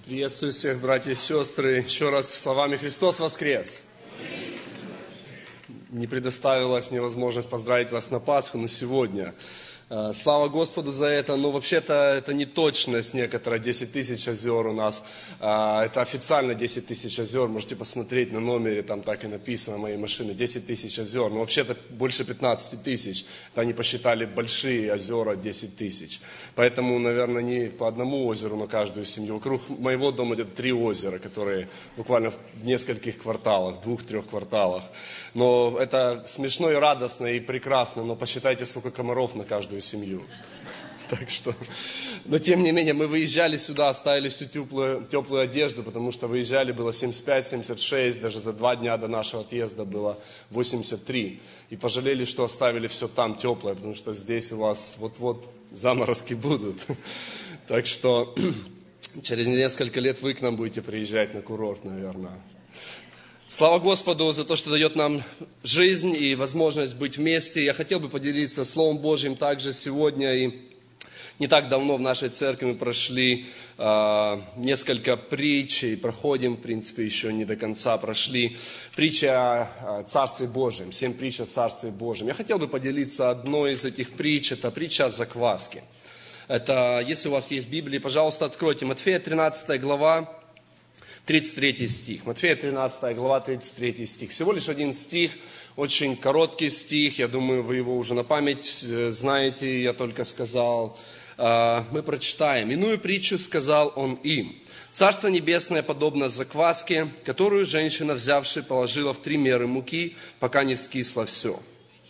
Приветствую всех, братья и сестры. Еще раз словами «Христос воскрес!» Не предоставилась мне возможность поздравить вас на Пасху, но сегодня. Слава Господу за это, но вообще-то это не точность некоторая, 10 тысяч озер у нас. Это официально 10 тысяч озер, можете посмотреть на номере, там так и написано моей машины, 10 тысяч озер. Но вообще-то больше 15 тысяч, это они посчитали большие озера 10 тысяч. Поэтому, наверное, не по одному озеру на каждую семью. Вокруг моего дома где-то 3 озера, которые буквально в нескольких кварталах, 2-3 кварталах. Но это смешно и радостно и прекрасно, но посчитайте, сколько комаров на каждую семью. Так что, но тем не менее, мы выезжали сюда, оставили всю теплую одежду, потому что выезжали было 75-76, даже за 2 дня до нашего отъезда было 83. И пожалели, что оставили все там теплое, потому что здесь у вас вот-вот заморозки будут. Так что через несколько лет вы к нам будете приезжать на курорт, наверное. Слава Господу за то, что дает нам жизнь и возможность быть вместе. Я хотел бы поделиться Словом Божьим также сегодня. И не так давно в нашей церкви мы прошли несколько притч, и проходим, в принципе, еще не до конца прошли. Притча о Царстве Божьем, 7 притч о Царстве Божьем. Я хотел бы поделиться одной из этих притч, это притча о закваске. Это, если у вас есть Библия, пожалуйста, откройте Матфея 13 глава. 33 стих. Матфея 13 глава, 33 стих. Всего лишь один стих, очень короткий стих. Я думаю, вы его уже на память знаете, я только сказал. Мы прочитаем. «Иную притчу сказал он им. Царство небесное подобно закваске, которую женщина, взявши, положила в 3 меры муки, пока не скисло все».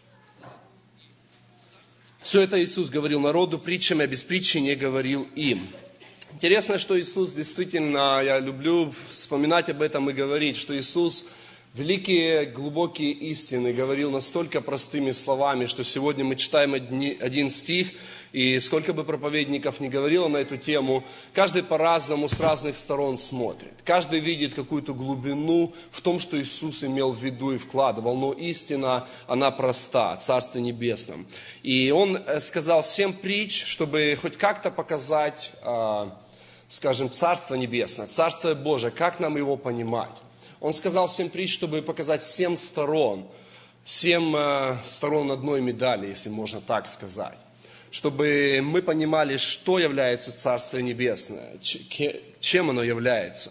Все это Иисус говорил народу притчами, а без притчи не говорил им. Интересно, что Иисус действительно, я люблю вспоминать об этом и говорить, что Иисус великие, глубокие истины говорил настолько простыми словами, что сегодня мы читаем один стих, и сколько бы проповедников ни говорило на эту тему, каждый по-разному, с разных сторон смотрит. Каждый видит какую-то глубину в том, что Иисус имел в виду и вкладывал, но истина, она проста, о Царстве Небесном. И Он сказал 7 притч, чтобы хоть как-то показать, скажем, Царство Небесное, Царство Божие, как нам его понимать. Он сказал 7 притч, чтобы показать 7 сторон, 7 сторон одной медали, если можно так сказать. Чтобы мы понимали, что является Царство Небесное, чем оно является.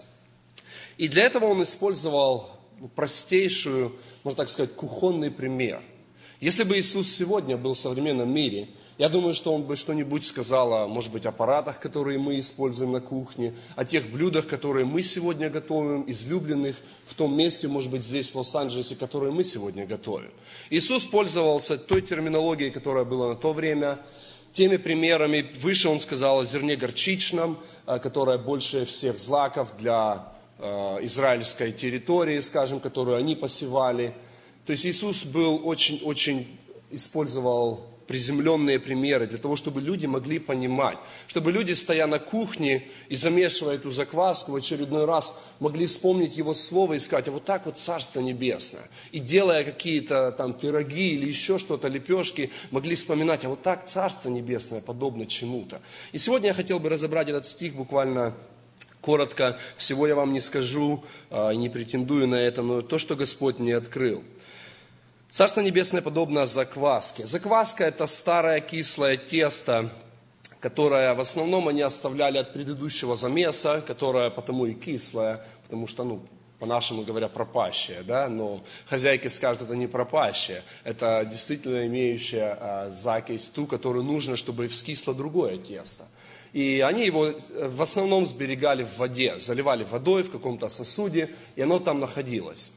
И для этого он использовал простейшую, можно так сказать, кухонный пример. Если бы Иисус сегодня был в современном мире, я думаю, что Он бы что-нибудь сказал, может быть, о аппаратах, которые мы используем на кухне, о тех блюдах, которые мы сегодня готовим, излюбленных в том месте, может быть, здесь, в Лос-Анджелесе, которые мы сегодня готовим. Иисус пользовался той терминологией, которая была на то время, теми примерами. Выше Он сказал о зерне горчичном, которое больше всех злаков для израильской территории, скажем, которую они посевали. То есть Иисус был очень использовал приземленные примеры для того, чтобы люди могли понимать, чтобы люди, стоя на кухне и замешивая эту закваску, в очередной раз могли вспомнить Его Слово и сказать, а вот так вот Царство Небесное. И делая какие-то там пироги или еще что-то, лепешки, могли вспоминать, а вот так Царство Небесное подобно чему-то. И сегодня я хотел бы разобрать этот стих буквально коротко. Всего я вам не скажу, не претендую на это, но то, что Господь мне открыл. Царство Небесное подобно закваске. Закваска – это старое кислое тесто, которое в основном они оставляли от предыдущего замеса, которое потому и кислое, потому что, по-нашему говоря, пропащее, да? Но хозяйки скажут, это не пропащее, это действительно имеющая закись, ту, которую нужно, чтобы вскисло другое тесто. И они его в основном сберегали в воде, заливали водой в каком-то сосуде, и оно там находилось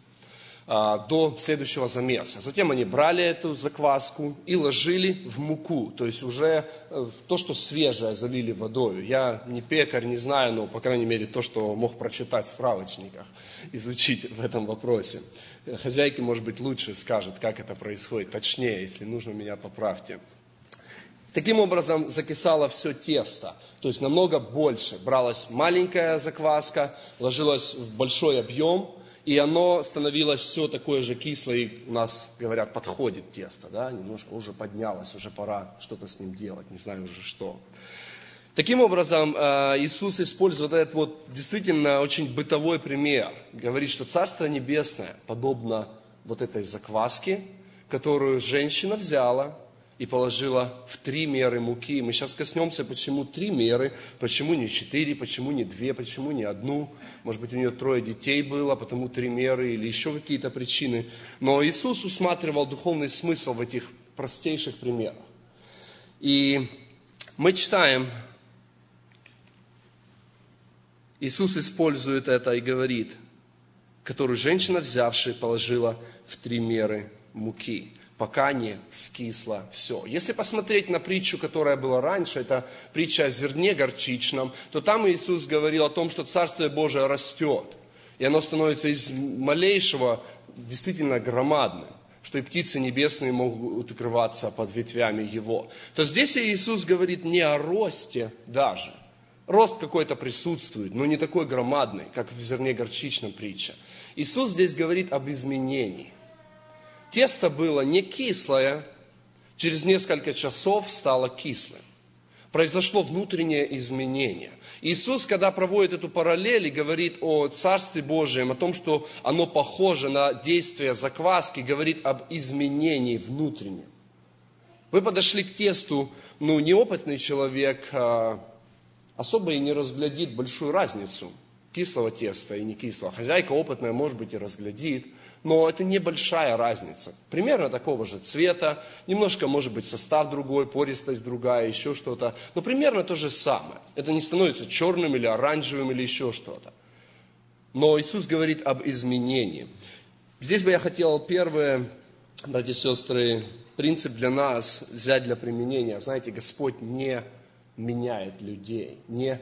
до следующего замеса. Затем они брали эту закваску и ложили в муку, то есть уже то, что свежее, залили водой. Я не пекарь, не знаю, но, по крайней мере, то, что мог прочитать в справочниках, изучить в этом вопросе. Хозяйки, может быть, лучше скажут, как это происходит, точнее, если нужно, меня поправьте. Таким образом закисало все тесто, то есть намного больше. Бралась маленькая закваска, ложилась в большой объем, и оно становилось все такое же кислое, и у нас, говорят, подходит тесто, да, немножко уже поднялось, уже пора что-то с ним делать, не знаю уже что. Таким образом, Иисус использует этот вот действительно очень бытовой пример. Говорит, что Царство Небесное подобно вот этой закваске, которую женщина взяла и положила в 3 меры муки. Мы сейчас коснемся, почему 3 меры, почему не 4, почему не 2, почему не 1. Может быть, у нее 3 детей было, потому 3 меры или еще какие-то причины. Но Иисус усматривал духовный смысл в этих простейших примерах. И мы читаем, Иисус использует это и говорит, которую женщина, взявшая, положила в 3 меры муки, пока не скисло все. Если посмотреть на притчу, которая была раньше, это притча о зерне горчичном, то там Иисус говорил о том, что Царствие Божие растет, и оно становится из малейшего действительно громадным, что и птицы небесные могут укрываться под ветвями его. То здесь Иисус говорит не о росте даже. Рост какой-то присутствует, но не такой громадный, как в зерне горчичном притча. Иисус здесь говорит об изменении. Тесто было не кислое, через несколько часов стало кислым. Произошло внутреннее изменение. Иисус, когда проводит эту параллель и говорит о Царстве Божьем, о том, что оно похоже на действие закваски, говорит об изменении внутреннем. Вы подошли к тесту, неопытный человек особо и не разглядит большую разницу кислого теста и не кислого. Хозяйка опытная, может быть, и разглядит, но это небольшая разница. Примерно такого же цвета, немножко, может быть, состав другой, пористость другая, еще что-то, но примерно то же самое. Это не становится черным или оранжевым или еще что-то. Но Иисус говорит об изменении. Здесь бы я хотел первое, братья и сестры, принцип для нас взять для применения. Знаете, Господь не меняет людей, не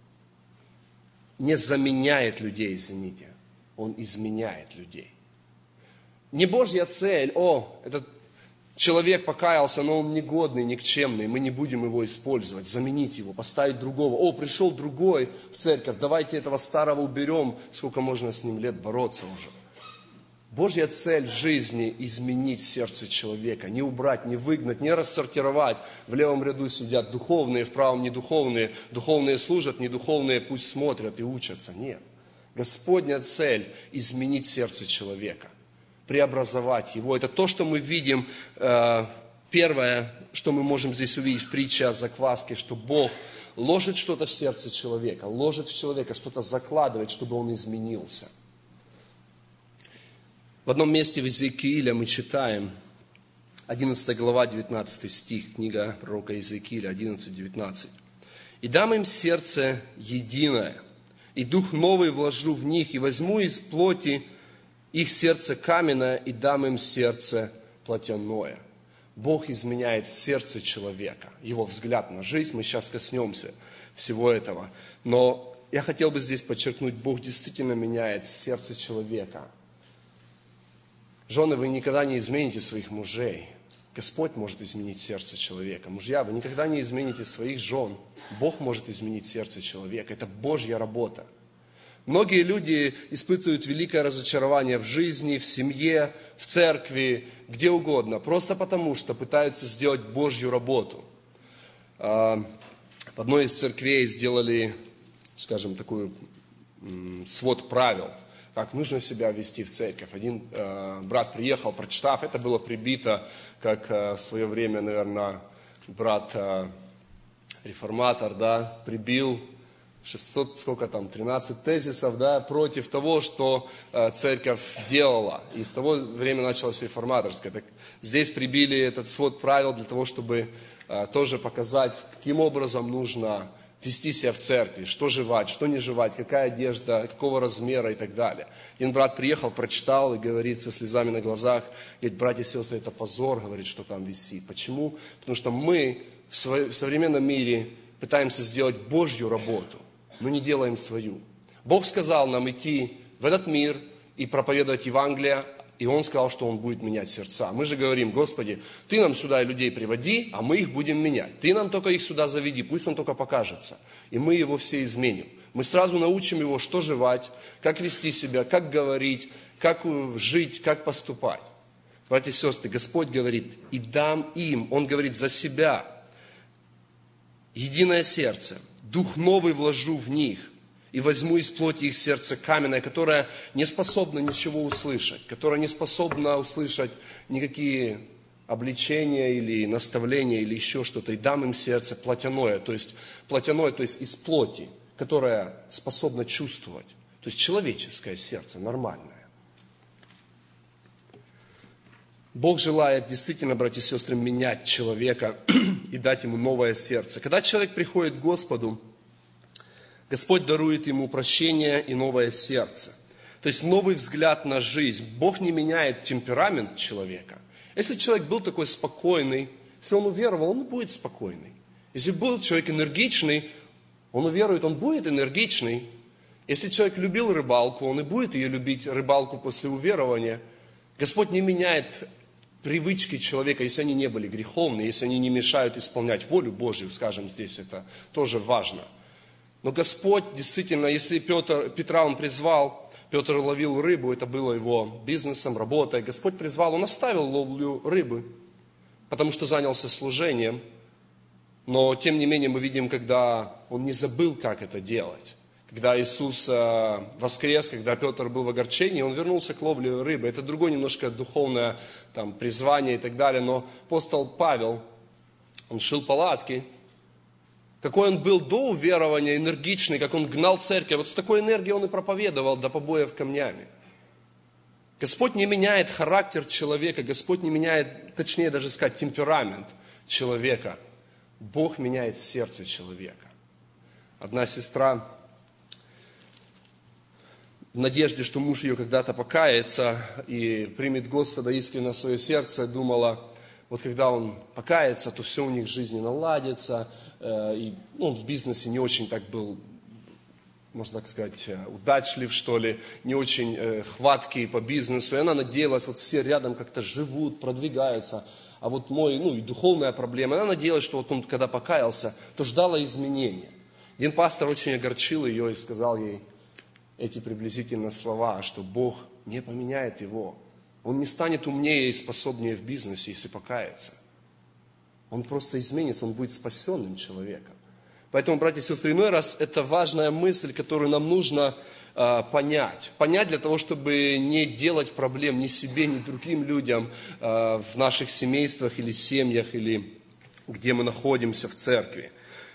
заменяет людей, извините. Он изменяет людей. Не Божья цель, этот человек покаялся, но он негодный, никчемный, мы не будем его использовать, заменить его, поставить другого. Пришел другой в церковь, давайте этого старого уберем, сколько можно с ним лет бороться уже. Божья цель в жизни – изменить сердце человека, не убрать, не выгнать, не рассортировать. В левом ряду сидят духовные, в правом недуховные, духовные служат, недуховные пусть смотрят и учатся. Нет. Господня цель – изменить сердце человека, преобразовать его. Это то, что мы видим, первое, что мы можем здесь увидеть в притче о закваске, что Бог ложит что-то в сердце человека, ложит в человека, что-то закладывает, чтобы он изменился. В одном месте в Иезекииле мы читаем, 11 глава, 19 стих, книга пророка Иезекииля, 11-19. «И дам им сердце единое, и дух новый вложу в них, и возьму из плоти их сердце каменное, и дам им сердце плотяное». Бог изменяет сердце человека, его взгляд на жизнь, мы сейчас коснемся всего этого. Но я хотел бы здесь подчеркнуть, Бог действительно меняет сердце человека. Жены, вы никогда не измените своих мужей. Господь может изменить сердце человека. Мужья, вы никогда не измените своих жен. Бог может изменить сердце человека. Это Божья работа. Многие люди испытывают великое разочарование в жизни, в семье, в церкви, где угодно, просто потому, что пытаются сделать Божью работу. В одной из церквей сделали, скажем, такой свод правил, как нужно себя вести в церковь. Один брат приехал, прочитав, это было прибито, как в свое время, наверное, брат реформатор, прибил 13 тезисов, против того, что церковь делала. И с того времени началась реформаторская. Так здесь прибили этот свод правил для того, чтобы тоже показать, каким образом нужно вести себя в церкви, что жевать, что не жевать, какая одежда, какого размера и так далее. Один брат приехал, прочитал и говорит со слезами на глазах, говорит, братья и сестры, это позор, говорит, что там висит. Почему? Потому что мы в современном мире пытаемся сделать Божью работу, но не делаем свою. Бог сказал нам идти в этот мир и проповедовать Евангелие, и Он сказал, что Он будет менять сердца. Мы же говорим, Господи, Ты нам сюда людей приводи, а мы их будем менять. Ты нам только их сюда заведи, пусть Он только покажется. И мы его все изменим. Мы сразу научим его, что жевать, как вести себя, как говорить, как жить, как поступать. Братья и сестры, Господь говорит, и дам им, Он говорит за себя. единое сердце, дух новый вложу в них, и возьму из плоти их сердце каменное, которое не способно ничего услышать, которое не способно услышать никакие обличения или наставления или еще что-то, и дам им сердце плотяное, то есть из плоти, которое способно чувствовать, то есть человеческое сердце, нормальное. Бог желает действительно, братья и сестры, менять человека и дать ему новое сердце. Когда человек приходит к Господу, Господь дарует ему прощение и новое сердце. То есть новый взгляд на жизнь. Бог не меняет темперамент человека. Если человек был такой спокойный, если он уверовал, он будет спокойный. Если был человек энергичный, он уверует, он будет энергичный. Если человек любил рыбалку, он и будет ее любить, рыбалку после уверования. Господь не меняет привычки человека, если они не были греховны, если они не мешают исполнять волю Божью, скажем здесь, это тоже важно. Но Господь действительно, если Петра он призвал, Петр ловил рыбу, это было его бизнесом, работой. Господь призвал, он оставил ловлю рыбы, потому что занялся служением. Но тем не менее мы видим, когда он не забыл, как это делать. Когда Иисус воскрес, когда Петр был в огорчении, он вернулся к ловле рыбы. Это другое немножко духовное призвание и так далее. Но апостол Павел, он шил палатки. Какой он был до уверования, энергичный, как он гнал церковь. Вот с такой энергией он и проповедовал до побоев камнями. Господь не меняет характер человека, Господь не меняет, точнее даже сказать, темперамент человека. Бог меняет сердце человека. Одна сестра, в надежде, что муж ее когда-то покается и примет Господа искренне в свое сердце, думала, вот когда он покается, то все у них в жизни наладится. И он в бизнесе не очень так был, можно так сказать, удачлив, что ли, не очень хваткий по бизнесу. И она надеялась, вот все рядом как-то живут, продвигаются. А вот и духовная проблема. Она надеялась, что вот он, когда покаялся, то ждала изменения. Один пастор очень огорчил ее и сказал ей эти приблизительно слова, что Бог не поменяет его. Он не станет умнее и способнее в бизнесе, если покается. Он просто изменится, он будет спасенным человеком. Поэтому, братья и сестры, иной раз это важная мысль, которую нам нужно понять. Понять для того, чтобы не делать проблем ни себе, ни другим людям в наших семействах или семьях, или где мы находимся в церкви.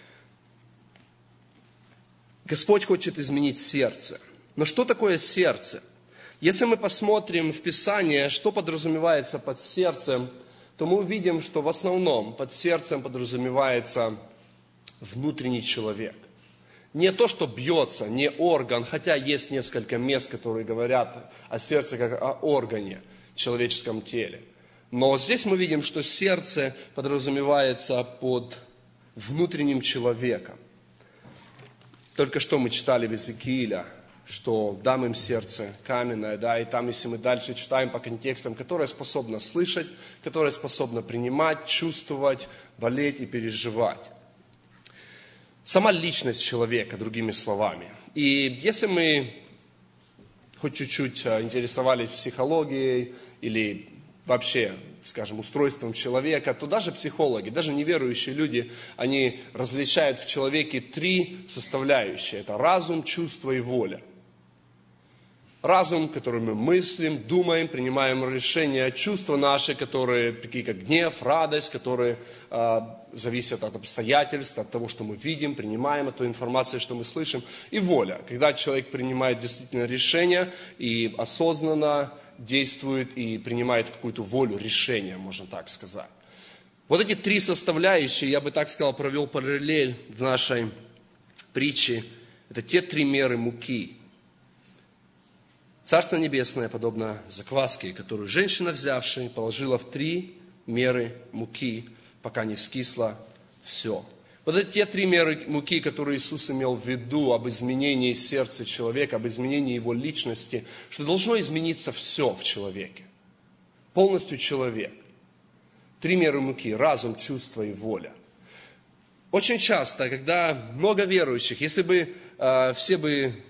Господь хочет изменить сердце. Но что такое сердце? Если мы посмотрим в Писание, что подразумевается под сердцем, то мы увидим, что в основном под сердцем подразумевается внутренний человек. Не то, что бьется, не орган, хотя есть несколько мест, которые говорят о сердце как о органе в человеческом теле. Но здесь мы видим, что сердце подразумевается под внутренним человеком. Только что мы читали в Иезекииля, что дам им сердце каменное, и там, если мы дальше читаем по контекстам, которое способно слышать, которое способно принимать, чувствовать, болеть и переживать. Сама личность человека, другими словами. И если мы хоть чуть-чуть интересовались психологией или вообще, скажем, устройством человека, то даже психологи, даже неверующие люди, они различают в человеке 3 составляющие. Это разум, чувство и воля. Разум, которым мы мыслим, думаем, принимаем решения, чувства наши, которые такие как гнев, радость, которые зависят от обстоятельств, от того, что мы видим, принимаем, от той информации, что мы слышим, и воля, когда человек принимает действительно решение и осознанно действует и принимает какую-то волю, решение, можно так сказать. Вот эти 3 составляющие, я бы так сказал, провел параллель в нашей притче. Это те 3 меры муки. Царство Небесное подобно закваске, которую женщина, взявшая, положила в 3 меры муки, пока не вскисло все. Вот это те 3 меры муки, которые Иисус имел в виду об изменении сердца человека, об изменении его личности, что должно измениться все в человеке. Полностью человек. 3 меры муки: разум, чувство и воля. Очень часто, когда много верующих, если бы все бы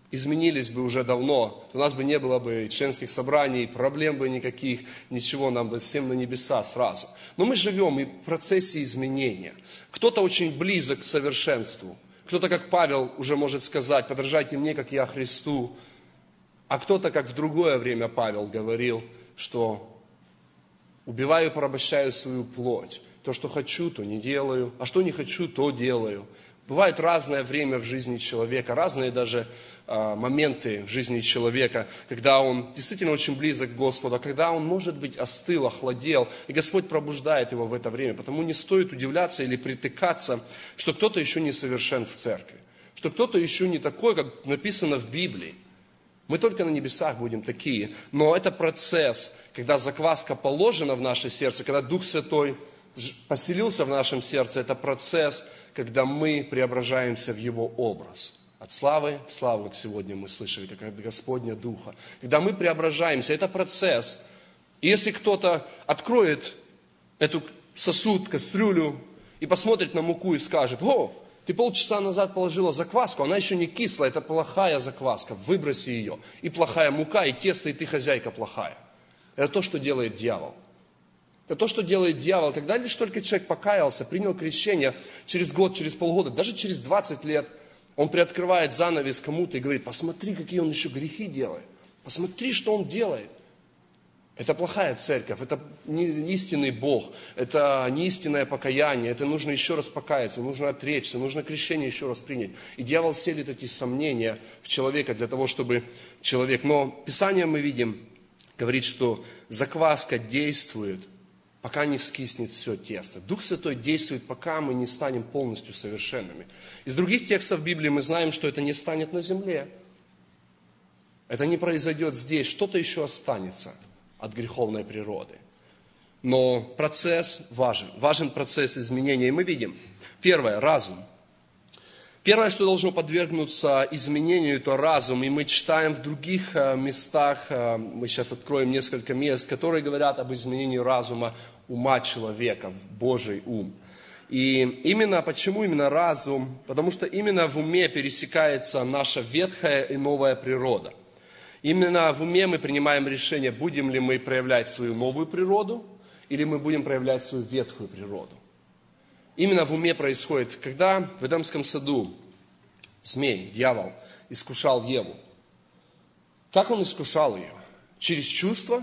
изменились бы уже давно, то у нас бы не было бы членских собраний, проблем бы никаких, ничего, нам бы всем на небеса сразу. Но мы живем и в процессе изменения. Кто-то очень близок к совершенству, кто-то, как Павел, уже может сказать: подражайте мне, как я Христу. А кто-то, как в другое время Павел говорил, что убиваю и порабощаю свою плоть. То, что хочу, то не делаю, а что не хочу, то делаю. Бывает разное время в жизни человека, разные даже моменты в жизни человека, когда он действительно очень близок к Господу, когда он, может быть, остыл, охладел, и Господь пробуждает его в это время. Потому не стоит удивляться или притыкаться, что кто-то еще не совершен в церкви, что кто-то еще не такой, как написано в Библии. Мы только на небесах будем такие, но это процесс, когда закваска положена в наше сердце, когда Дух Святой поселился в нашем сердце, это процесс, когда мы преображаемся в Его образ. От славы в славу, как сегодня мы слышали, как от Господня Духа. Когда мы преображаемся, это процесс. И если кто-то откроет эту сосуд, кастрюлю, и посмотрит на муку и скажет: о, ты полчаса назад положила закваску, она еще не кислая, это плохая закваска, выброси ее. И плохая мука, и тесто, и ты хозяйка плохая. Это то, что делает дьявол. Это то, что делает дьявол. Когда лишь только человек покаялся, принял крещение, через год, через полгода, даже через 20 лет, он приоткрывает занавес кому-то и говорит: посмотри, какие он еще грехи делает. Посмотри, что он делает. Это плохая церковь, это не истинный Бог, это не истинное покаяние, это нужно еще раз покаяться, нужно отречься, нужно крещение еще раз принять. И дьявол селит эти сомнения в человека для того, чтобы человек... Но Писание мы видим, говорит, что закваска действует, пока не вскиснет все тесто. Дух Святой действует, пока мы не станем полностью совершенными. Из других текстов Библии мы знаем, что это не станет на земле. Это не произойдет здесь, что-то еще останется от греховной природы. Но процесс важен. Важен процесс изменения. И мы видим, первое, разум. Первое, что должно подвергнуться изменению, это разум. И мы читаем в других местах, мы сейчас откроем несколько мест, которые говорят об изменении разума, ума человека, в Божий ум. И именно, почему именно разум? Потому что именно в уме пересекается наша ветхая и новая природа. Именно в уме мы принимаем решение, будем ли мы проявлять свою новую природу, или мы будем проявлять свою ветхую природу. Именно в уме происходит, когда в Эдемском саду змей, дьявол, искушал Еву. Как он искушал ее? Через чувства?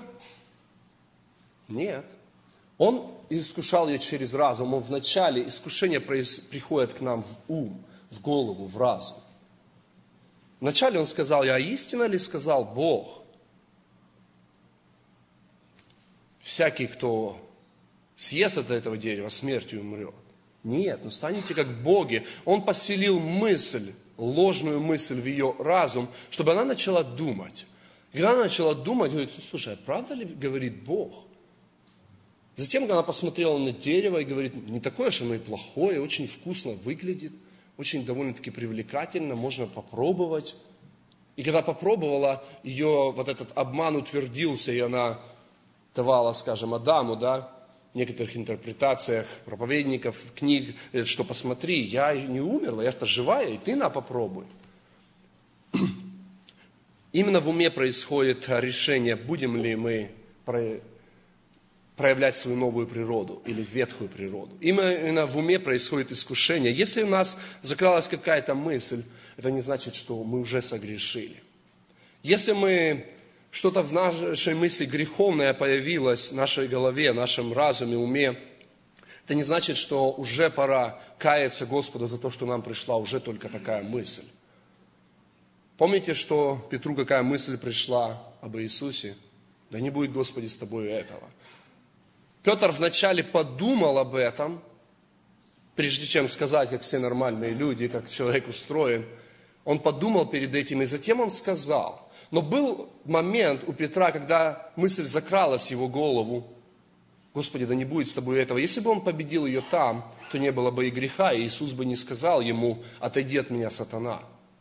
Нет. Он искушал ее через разум. Вначале искушение приходит к нам в ум, в голову, в разум. Вначале он сказал: а истинно ли сказал Бог? Всякий, кто съест от этого дерева, смертью умрет. Нет, но станете как боги. Он поселил мысль, ложную мысль в ее разум, чтобы она начала думать. И когда она начала думать, говорит: слушай, а правда ли говорит Бог? Затем, когда она посмотрела на дерево и говорит: не такое же оно и плохое, очень вкусно выглядит, очень довольно-таки привлекательно, можно попробовать. И когда попробовала, ее вот этот обман утвердился, и она давала, скажем, Адаму, в некоторых интерпретациях проповедников, книг, что посмотри, я не умерла, я-то живая, и ты попробуй. Именно в уме происходит решение, будем ли мы проявлять свою новую природу или ветхую природу. Именно в уме происходит искушение. Если у нас закралась какая-то мысль, это не значит, что мы уже согрешили. Если что-то в нашей мысли греховное появилось в нашей голове, в нашем разуме, уме, это не значит, что уже пора каяться Господу за то, что нам пришла уже только такая мысль. Помните, что Петру какая мысль пришла об Иисусе? Да не будет, Господи, с тобой этого. Петр вначале подумал об этом, прежде чем сказать, как все нормальные люди, как человек устроен. Он подумал перед этим, и затем он сказал. Но был момент у Петра, когда мысль закралась в его голову: Господи, да не будет с тобой этого. Если бы он победил ее там, то не было бы и греха, и Иисус бы не сказал ему: отойди от меня, сатана.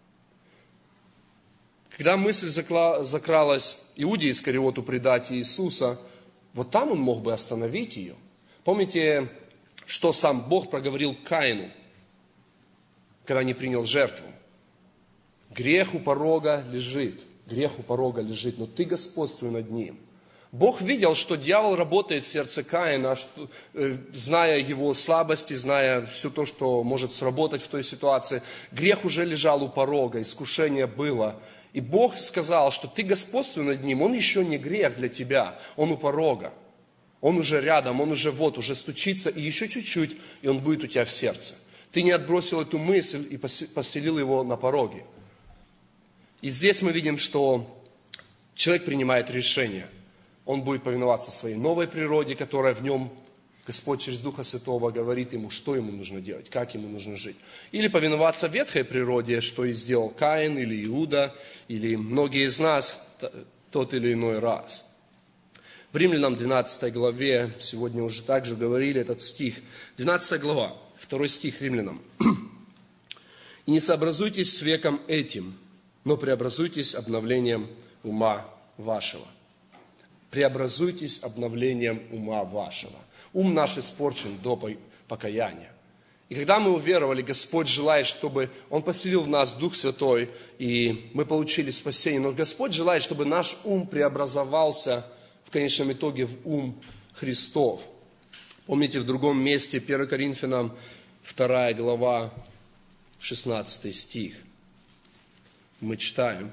Когда мысль закралась Иуде Искариоту предать Иисуса, вот там он мог бы остановить ее. Помните, что сам Бог проговорил Каину, когда не принял жертву? Грех у порога лежит, но ты господствуй над ним. Бог видел, что дьявол работает в сердце Каина, зная его слабости, зная все то, что может сработать в той ситуации. Грех уже лежал у порога, искушение было. И Бог сказал, что ты господствуй над ним, он еще не грех для тебя, он у порога. Он уже рядом, он уже стучится, и еще чуть-чуть, и он будет у тебя в сердце. Ты не отбросил эту мысль и поселил его на пороге. И здесь мы видим, что человек принимает решение. Он будет повиноваться своей новой природе, которая в нем, Господь через Духа Святого говорит ему, что ему нужно делать, как ему нужно жить. Или повиноваться ветхой природе, что и сделал Каин, или Иуда, или многие из нас тот или иной раз. В Римлянам 12 главе, сегодня уже также говорили этот стих, 12 глава, 2 стих Римлянам. «И не сообразуйтесь с веком этим, но преобразуйтесь обновлением ума вашего». Преобразуйтесь обновлением ума вашего. Ум наш испорчен до покаяния. И когда мы уверовали, Господь желает, чтобы Он поселил в нас Дух Святой, и мы получили спасение. Но Господь желает, чтобы наш ум преобразовался в конечном итоге в ум Христов. Помните, в другом месте, 1 Коринфянам 2 глава, 16 стих. Мы читаем.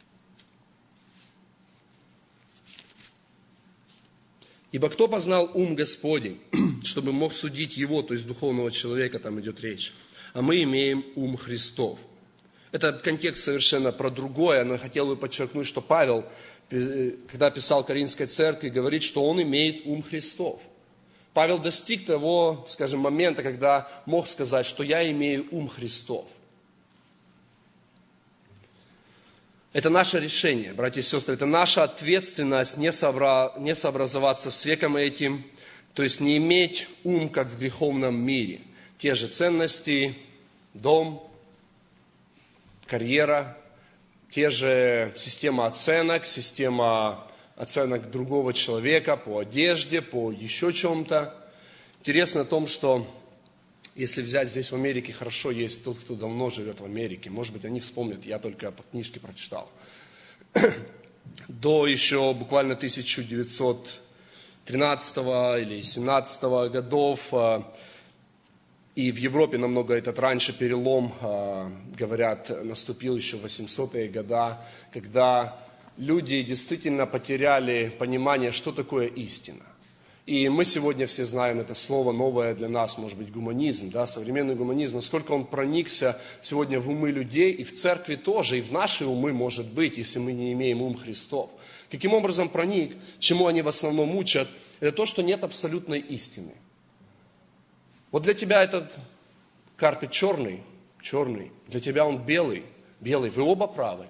«Ибо кто познал ум Господень, чтобы мог судить его, то есть духовного человека, там идет речь, а мы имеем ум Христов». Это контекст совершенно про другое, но я хотел бы подчеркнуть, что Павел, когда писал Коринфской церкви, говорит, что он имеет ум Христов. Павел достиг того, скажем, момента, когда мог сказать, что я имею ум Христов. Это наше решение, братья и сестры, это наша ответственность не сообразоваться с веком этим, то есть не иметь ум, как в греховном мире. Те же ценности, дом, карьера, те же система оценок другого человека по одежде, по еще чем-то. Интересно о том, что если взять здесь в Америке, хорошо есть тот, кто давно живет в Америке. Может быть, они вспомнят, я только по книжке прочитал. До еще буквально 1913 или 1917 годов, и в Европе намного этот раньше перелом, говорят, наступил еще в 800-е годы, когда люди действительно потеряли понимание, что такое истина. И мы сегодня все знаем это слово новое для нас, может быть, гуманизм, да, современный гуманизм, насколько он проникся сегодня в умы людей, и в церкви тоже, и в наши умы, может быть, если мы не имеем ум Христов. Каким образом проник, чему они в основном учат, это то, что нет абсолютной истины. Вот для тебя этот карпет черный, для тебя он белый, вы оба правы.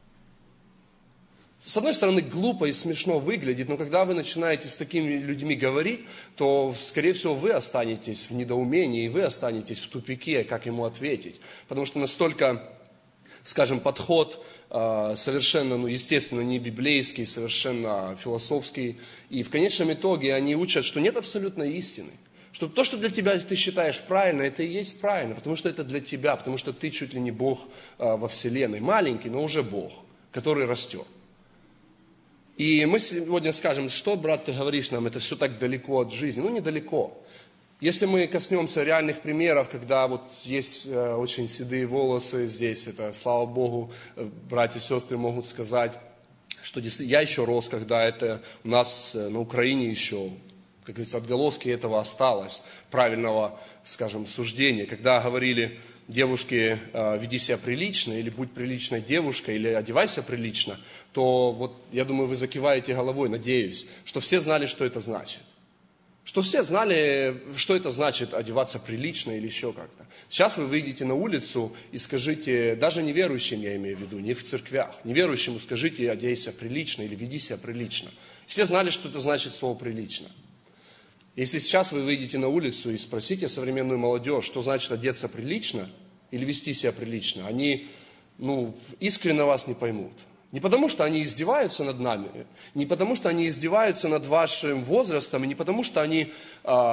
С одной стороны, глупо и смешно выглядит, но когда вы начинаете с такими людьми говорить, то, скорее всего, вы останетесь в недоумении, и вы останетесь в тупике, как ему ответить. Потому что настолько, скажем, подход совершенно, естественно, не библейский, совершенно философский. И в конечном итоге они учат, что нет абсолютной истины. Что то, что для тебя ты считаешь правильно, это и есть правильно, потому что это для тебя, потому что ты чуть ли не Бог во вселенной. Маленький, но уже Бог, который растет. И мы сегодня скажем, что, брат, ты говоришь нам, это все так далеко от жизни. Ну, недалеко. Если мы коснемся реальных примеров, когда вот есть очень седые волосы здесь, это, слава Богу, братья и сестры могут сказать, что я еще рос, когда это у нас на Украине еще, как говорится, отголоски этого осталось, правильного, скажем, суждения. Когда говорили девушке, веди себя прилично, или будь приличной девушкой, или одевайся прилично, то вот, я думаю, вы закиваете головой, надеюсь, что все знали, что это значит. Что все знали, что это значит одеваться прилично или еще как-то. Сейчас вы выйдете на улицу и скажите, даже неверующим я имею в виду, не в церквях, неверующему скажите, одейся прилично или веди себя прилично. Все знали, что это значит слово «прилично». Если сейчас вы выйдете на улицу и спросите современную молодежь, что значит одеться прилично или вести себя прилично, они искренне вас не поймут. Не потому, что они издеваются над нами, не потому, что они издеваются над вашим возрастом, и не потому, что они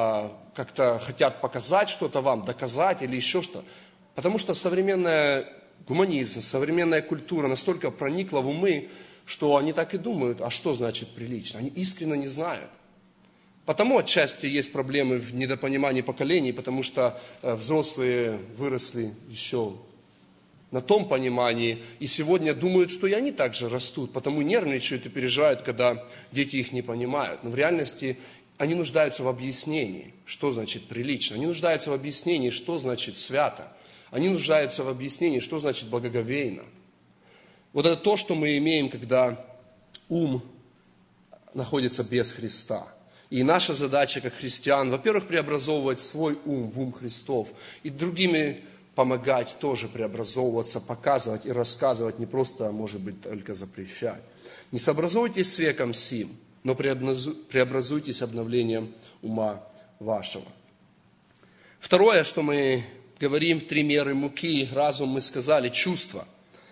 как-то хотят показать что-то вам, доказать или еще что. Потому что современное гуманизм, современная культура настолько проникла в умы, что они так и думают, а что значит прилично? Они искренне не знают. Потому отчасти есть проблемы в недопонимании поколений, потому что взрослые выросли еще на том понимании, и сегодня думают, что и они также растут, потому нервничают и переживают, когда дети их не понимают. Но в реальности они нуждаются в объяснении, что значит прилично. Они нуждаются в объяснении, что значит свято. Они нуждаются в объяснении, что значит благоговейно. Вот это то, что мы имеем, когда ум находится без Христа. И наша задача, как христиан, во-первых, преобразовывать свой ум в ум Христов, и другими помогать тоже преобразовываться, показывать и рассказывать, не просто, может быть, только запрещать. Не сообразуйтесь с веком сим, но преобразуйтесь обновлением ума вашего. Второе, что мы говорим, 3 меры муки, разум, мы сказали, чувства.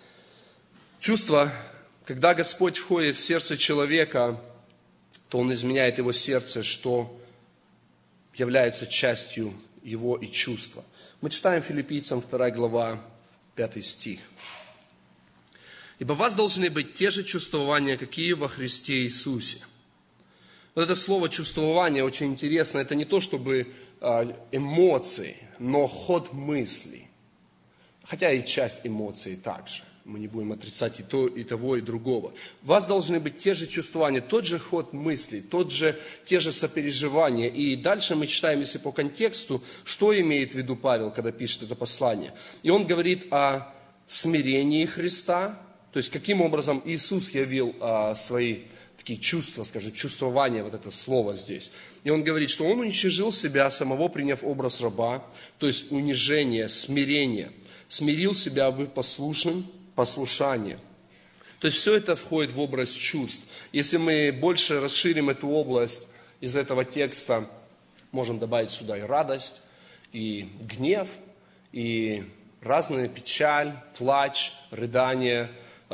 Чувства, когда Господь входит в сердце человека, то Он изменяет его сердце, что является частью его и чувства. Мы читаем Филиппийцам 2 глава, 5 стих. «Ибо у вас должны быть те же чувствования, какие во Христе Иисусе». Вот это слово «чувствование» очень интересно. Это не то, чтобы эмоции, но ход мыслей. Хотя и часть эмоций также. Мы не будем отрицать и то, и того, и другого. У вас должны быть те же чувствования, тот же ход мыслей, те же сопереживания. И дальше мы читаем, если по контексту, что имеет в виду Павел, когда пишет это послание. И он говорит о смирении Христа, то есть каким образом Иисус явил свои такие чувства, скажем, чувствования, вот это слово здесь. И он говорит, что Он уничижил себя самого, приняв образ раба, то есть унижение, смирение. Смирил себя, быть послушным, послушание. То есть все это входит в область чувств. Если мы больше расширим эту область из этого текста, можем добавить сюда и радость, и гнев, и разные печаль, плач, рыдание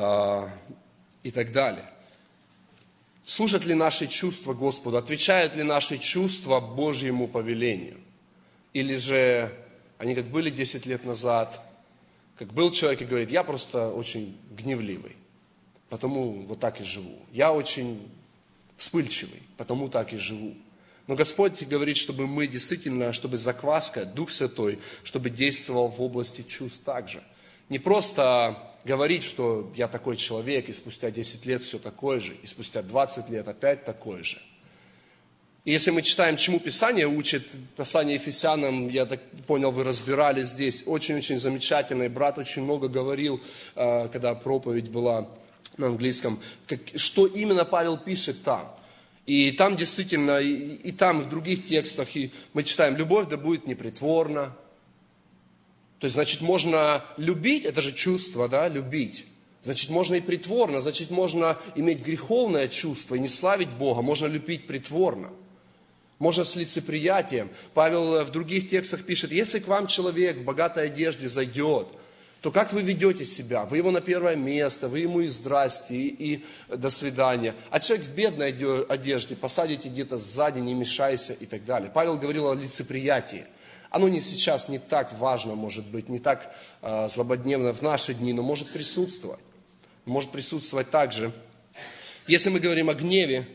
и так далее. Служат ли наши чувства Господу? Отвечают ли наши чувства Божьему повелению? Или же они как были 10 лет назад, как был человек и говорит, я просто очень гневливый, потому вот так и живу. Я очень вспыльчивый, потому так и живу. Но Господь говорит, чтобы мы действительно, чтобы закваска, Дух Святой, чтобы действовал в области чувств также. Не просто говорить, что я такой человек, и спустя 10 лет все такое же, и спустя 20 лет опять такое же. И если мы читаем, чему Писание учит, Послание Ефесянам, я так понял, вы разбирали здесь, очень-очень замечательно, и брат очень много говорил, когда проповедь была на английском, что именно Павел пишет там. И там действительно, и там, и в других текстах, и мы читаем, любовь да будет непритворна. То есть, значит, можно любить, это же чувство, да, любить. Значит, можно и притворно, значит, можно иметь греховное чувство и не славить Бога, можно любить притворно. Можно с лицеприятием. Павел в других текстах пишет, если к вам человек в богатой одежде зайдет, то как вы ведете себя? Вы его на первое место, вы ему и здрасте, и до свидания. А человек в бедной одежде, посадите где-то сзади, не мешайся и так далее. Павел говорил о лицеприятии. Оно не сейчас не так важно, может быть, не так злободневно в наши дни, но может присутствовать. Может присутствовать также. Если мы говорим о гневе,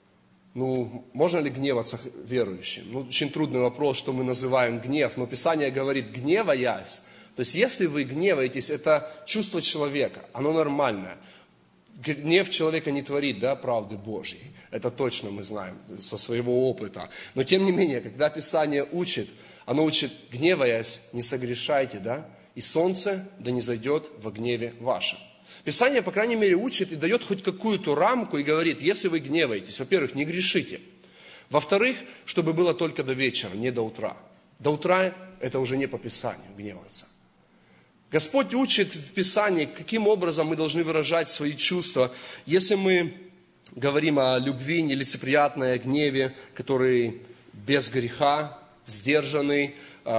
можно ли гневаться верующим? Очень трудный вопрос, что мы называем гнев, но Писание говорит, гневаясь. То есть, если вы гневаетесь, это чувство человека, оно нормальное. Гнев человека не творит, правды Божьей. Это точно мы знаем со своего опыта. Но тем не менее, когда Писание учит, оно учит, гневаясь, не согрешайте, и солнце да не зайдет во гневе вашем. Писание, по крайней мере, учит и дает хоть какую-то рамку и говорит, если вы гневаетесь, во-первых, не грешите. Во-вторых, чтобы было только до вечера, не до утра. До утра это уже не по Писанию гневаться. Господь учит в Писании, каким образом мы должны выражать свои чувства. Если мы говорим о любви, нелицеприятной, о гневе, который без греха, сдержанный,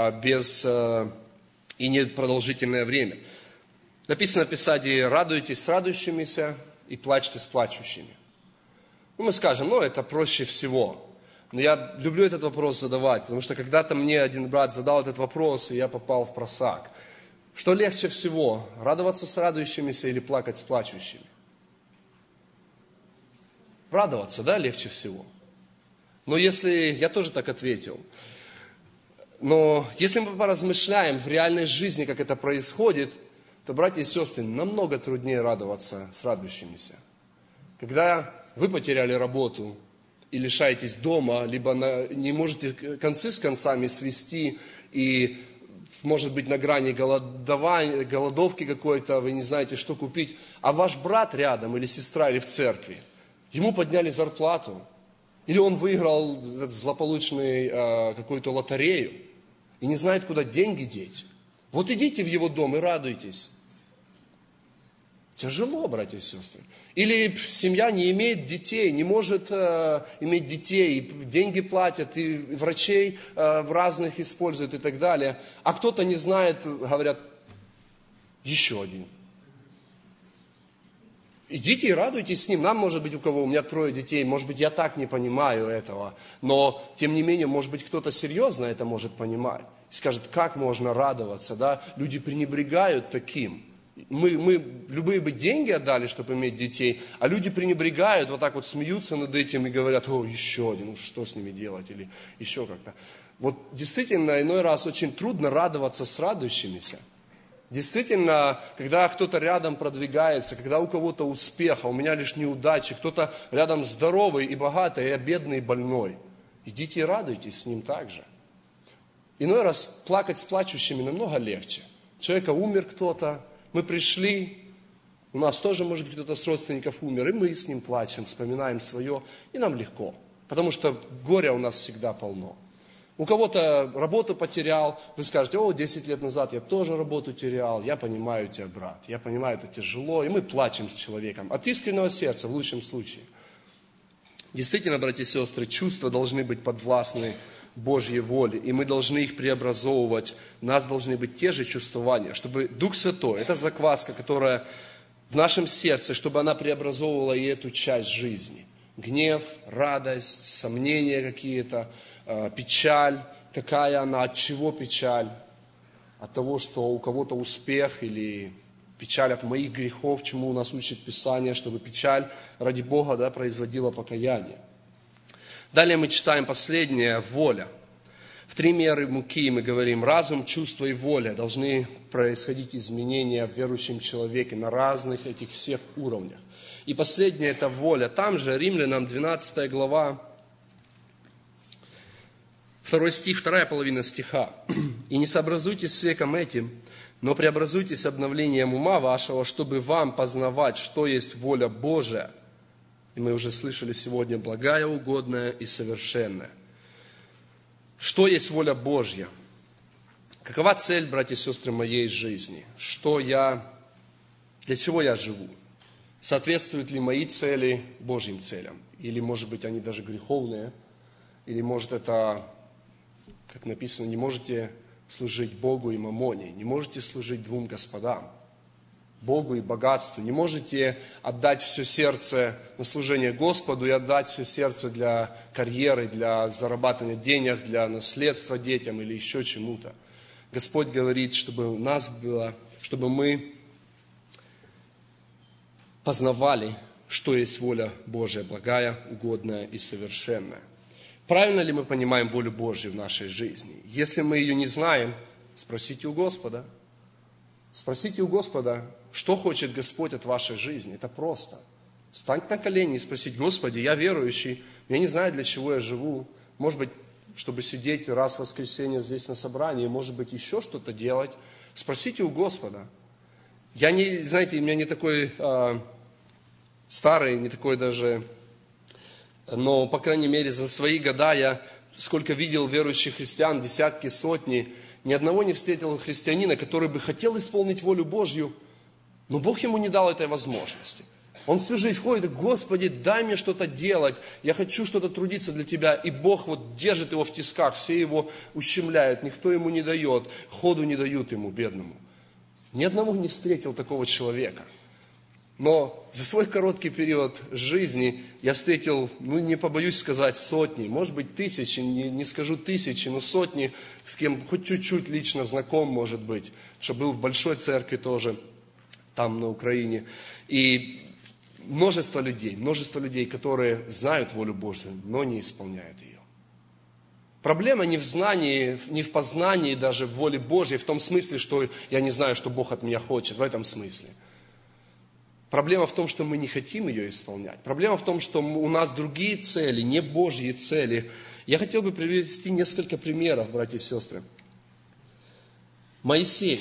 и непродолжительное время. Написано в Писании, радуйтесь с радующимися и плачьте с плачущими. Мы скажем, это проще всего. Но я люблю этот вопрос задавать, потому что когда-то мне один брат задал этот вопрос, и я попал в просак. Что легче всего, радоваться с радующимися или плакать с плачущими? Радоваться, да, легче всего. Но если, я тоже так ответил, но если мы поразмышляем в реальной жизни, как это происходит, то, братья и сестры, намного труднее радоваться с радующимися. Когда вы потеряли работу и лишаетесь дома, либо не можете концы с концами свести, и, может быть, на грани голодовки какой-то, вы не знаете, что купить, а ваш брат рядом, или сестра, или в церкви, ему подняли зарплату, или он выиграл злополучную какую-то лотерею и не знает, куда деньги деть. Вот идите в его дом и радуйтесь. Тяжело, братья и сестры. Или семья не имеет детей, не может иметь детей, деньги платят, и врачей в разных используют и так далее. А кто-то не знает, говорят, еще один. Идите и радуйтесь с ним. Нам, может быть, у меня 3 детей, может быть, я так не понимаю этого. Но, тем не менее, может быть, кто-то серьезно это может понимать. И скажет, как можно радоваться, да? Люди пренебрегают таким. Мы любые бы деньги отдали, чтобы иметь детей, а люди пренебрегают, вот так вот смеются над этим и говорят, о, еще один, ну что с ними делать, или еще как-то. Вот действительно, иной раз очень трудно радоваться с радующимися. Действительно, когда кто-то рядом продвигается, когда у кого-то успех, а у меня лишь неудачи, кто-то рядом здоровый и богатый, а я бедный и больной, идите и радуйтесь с ним также. Иной раз плакать с плачущими намного легче. У человека умер кто-то, мы пришли, у нас тоже, может быть, кто-то с родственников умер, и мы с ним плачем, вспоминаем свое, и нам легко, потому что горя у нас всегда полно. У кого-то работу потерял, вы скажете, 10 лет назад я тоже работу терял, я понимаю тебя, брат, я понимаю, это тяжело, и мы плачем с человеком от искреннего сердца в лучшем случае. Действительно, братья и сестры, чувства должны быть подвластны Божьей воле, и мы должны их преобразовывать, у нас должны быть те же чувствования, чтобы Дух Святой, это закваска, которая в нашем сердце, чтобы она преобразовывала и эту часть жизни. Гнев, радость, сомнения какие-то, печаль, какая она, от чего печаль? От того, что у кого-то успех, или печаль от моих грехов, чему у нас учит Писание, чтобы печаль ради Бога, да, производила покаяние. Далее мы читаем последнее, воля. В 3 меры муки мы говорим, разум, чувство и воля должны происходить изменения в верующем человеке на разных этих всех уровнях. И последнее это воля. Там же, Римлянам 12 глава, 2 стих, 2 половина стиха. «И не сообразуйтесь с веком этим, но преобразуйтесь обновлением ума вашего, чтобы вам познавать, что есть воля Божия». И мы уже слышали сегодня, благая, угодная и совершенная. Что есть воля Божья? Какова цель, братья и сестры, моей жизни? Для чего я живу? Соответствуют ли мои цели Божьим целям? Или, может быть, они даже греховные? Или, может, это, как написано, не можете служить Богу и мамоне, не можете служить 2 господам, Богу и богатству, не можете отдать все сердце на служение Господу и отдать все сердце для карьеры, для зарабатывания денег, для наследства детям или еще чему-то. Господь говорит, чтобы у нас было, чтобы мы познавали, что есть воля Божия, благая, угодная и совершенная. Правильно ли мы понимаем волю Божью в нашей жизни? Если мы ее не знаем, спросите у Господа. Спросите у Господа, что хочет Господь от вашей жизни. Это просто. Встать на колени и спросить, Господи, я верующий, я не знаю, для чего я живу. Может быть, чтобы сидеть раз в воскресенье здесь на собрании, может быть, еще что-то делать. Спросите у Господа. Знаете, у меня не такой старый, не такой даже, но, по крайней мере, за свои года я сколько видел верующих христиан, десятки, сотни, ни одного не встретил христианина, который бы хотел исполнить волю Божью, но Бог ему не дал этой возможности. Он всю жизнь ходит, Господи, дай мне что-то делать, я хочу что-то трудиться для Тебя. И Бог вот держит его в тисках, все его ущемляют, никто ему не дает, ходу не дают ему, бедному. Ни одного не встретил такого человека. Но за свой короткий период жизни я встретил, не побоюсь сказать, сотни, может быть, тысячи, не скажу тысячи, но сотни, с кем хоть чуть-чуть лично знаком, может быть, что был в большой церкви тоже, там на Украине. И множество людей, которые знают волю Божию, но не исполняют ее. Проблема не в знании, не в познании даже воли Божьей, в том смысле, что я не знаю, что Бог от меня хочет, в этом смысле. Проблема в том, что мы не хотим ее исполнять. Проблема в том, что у нас другие цели, не Божьи цели. Я хотел бы привести несколько примеров, братья и сестры. Моисей.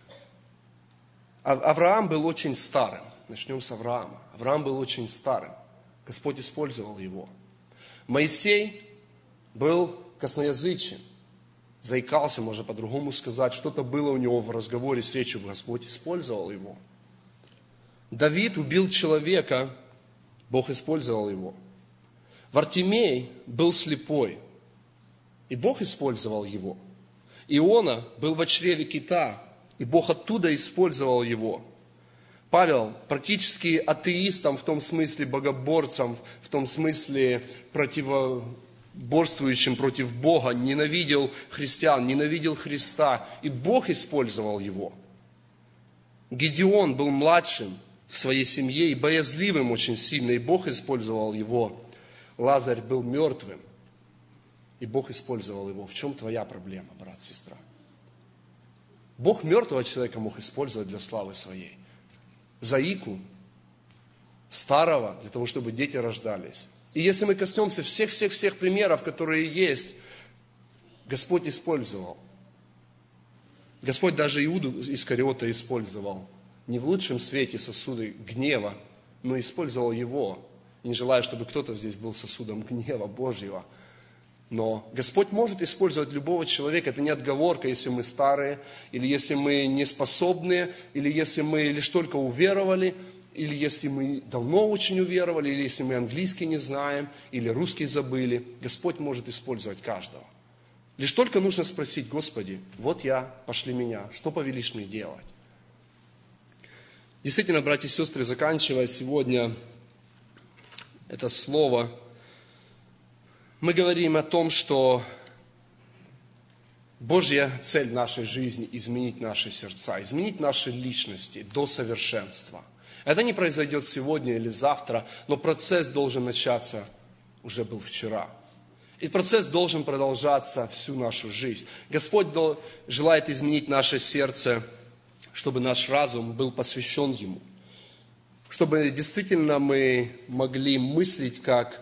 Авраам был очень старым. Начнем с Авраама. Авраам был очень старым. Господь использовал его. Моисей был косноязычен. Заикался, можно по-другому сказать. Что-то было у него в разговоре с речью. Господь использовал его. Давид убил человека, Бог использовал его. Вартимей был слепой, и Бог использовал его. Иона был в чреве кита, и Бог оттуда использовал его. Павел практически атеистом, в том смысле богоборцем, в том смысле противоборствующим против Бога, ненавидел христиан, ненавидел Христа, и Бог использовал его. Гедеон был младшим в своей семье и боязливым очень сильно, и Бог использовал его. Лазарь был мертвым, и Бог использовал его. В чем твоя проблема, брат, сестра? Бог мертвого человека мог использовать для славы своей. Заику, старого, для того, чтобы дети рождались. И если мы коснемся всех примеров, которые есть, Господь использовал. Господь даже Иуду Искариота использовал. Не в лучшем свете сосуды гнева, но использовал его. Не желая, чтобы кто-то здесь был сосудом гнева Божьего. Но Господь может использовать любого человека. Это не отговорка, если мы старые, или если мы неспособные, или если мы лишь только уверовали, или если мы давно очень уверовали, или если мы английский не знаем, или русский забыли. Господь может использовать каждого. Лишь только нужно спросить: Господи, вот я, пошли меня, что повелишь мне делать? Действительно, братья и сестры, заканчивая сегодня это слово, мы говорим о том, что Божья цель нашей жизни – изменить наши сердца, изменить наши личности до совершенства. Это не произойдет сегодня или завтра, но процесс должен начаться, уже был вчера. И процесс должен продолжаться всю нашу жизнь. Господь желает изменить наше сердце, чтобы наш разум был посвящен Ему. Чтобы действительно мы могли мыслить как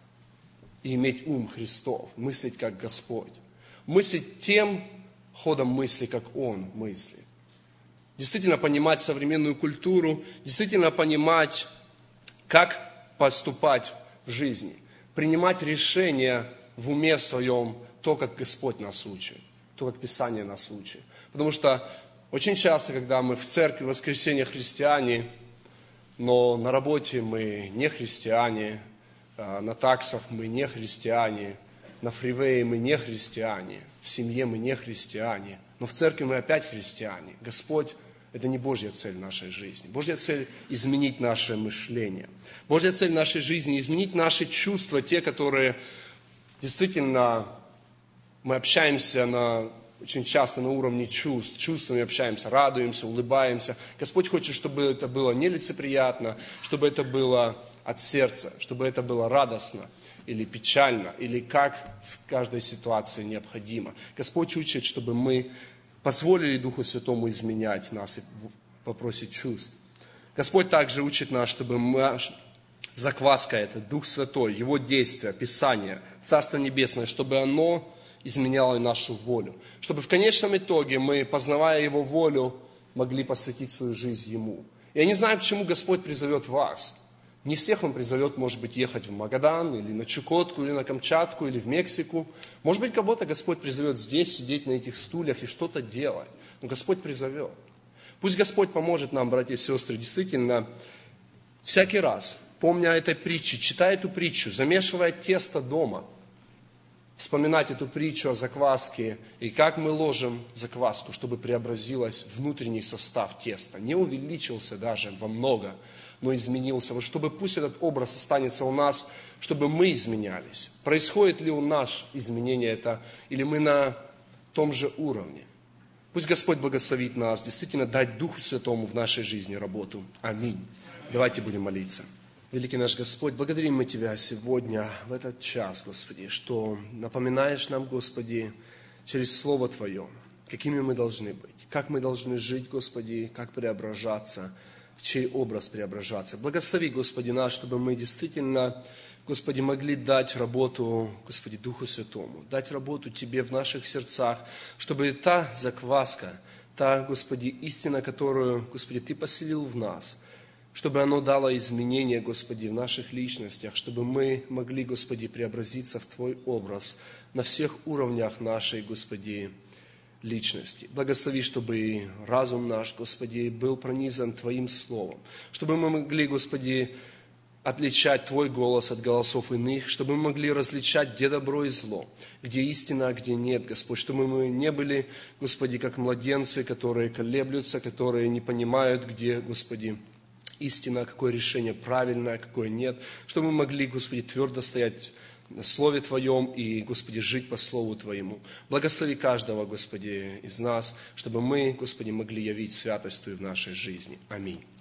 и иметь ум Христов, мыслить как Господь. Мыслить тем ходом мысли, как Он мыслит. Действительно понимать современную культуру, действительно понимать, как поступать в жизни. Принимать решения в уме своем, то, как Господь нас учит, то, как Писание нас учит. Потому что очень часто, когда мы в церкви в воскресенье христиане, но на работе мы не христиане, на таксах мы не христиане, на фривее мы не христиане, в семье мы не христиане, но в церкви мы опять христиане. Господь – это не Божья цель нашей жизни. Божья цель – изменить наше мышление. Божья цель нашей жизни – изменить наши чувства, те, которые действительно мы общаемся очень часто на уровне чувств. Чувствами общаемся, радуемся, улыбаемся. Господь хочет, чтобы это было нелицеприятно, чтобы это было от сердца, чтобы это было радостно или печально, или как в каждой ситуации необходимо. Господь учит, чтобы мы позволили Духу Святому изменять нас и попросить чувств. Господь также учит нас, чтобы закваска это, Дух Святой, Его действия, Писание, Царство Небесное, чтобы оно изменяло нашу волю. Чтобы в конечном итоге мы, познавая Его волю, могли посвятить свою жизнь Ему. Я не знаю, к чему Господь призовет вас. Не всех Он призовет, может быть, ехать в Магадан, или на Чукотку, или на Камчатку, или в Мексику. Может быть, кого-то Господь призовет здесь, сидеть на этих стульях и что-то делать. Но Господь призовет. Пусть Господь поможет нам, братья и сестры, действительно, всякий раз, помня о этой притче, читая эту притчу, замешивая тесто дома, вспоминать эту притчу о закваске и как мы ложим закваску, чтобы преобразилась внутренний состав теста. Не увеличился даже во много, но изменился. Вот чтобы пусть этот образ останется у нас, чтобы мы изменялись. Происходит ли у нас изменение это, или мы на том же уровне? Пусть Господь благословит нас, действительно дать Духу Святому в нашей жизни работу. Аминь. Давайте будем молиться. Великий наш Господь, благодарим мы Тебя сегодня, в этот час, Господи, что напоминаешь нам, Господи, через Слово Твое, какими мы должны быть, как мы должны жить, Господи, как преображаться, в чей образ преображаться. Благослови, Господи наш, чтобы мы действительно, Господи, могли дать работу, Господи, Духу Святому, дать работу Тебе в наших сердцах, чтобы та закваска, та, Господи, истина, которую, Господи, Ты поселил в нас, чтобы оно дало изменения, Господи, в наших личностях, чтобы мы могли, Господи, преобразиться в Твой образ на всех уровнях нашей, Господи, личности. Благослови, чтобы разум наш, Господи, был пронизан Твоим Словом, чтобы мы могли, Господи, отличать Твой голос от голосов иных, чтобы мы могли различать, где добро и зло, где истина, а где нет, Господь, чтобы мы не были, Господи, как младенцы, которые колеблются, которые не понимают, где, Господи, истина, какое решение правильное, какое нет, чтобы мы могли, Господи, твердо стоять на Слове Твоем и, Господи, жить по Слову Твоему. Благослови каждого, Господи, из нас, чтобы мы, Господи, могли явить святость Твою в нашей жизни. Аминь.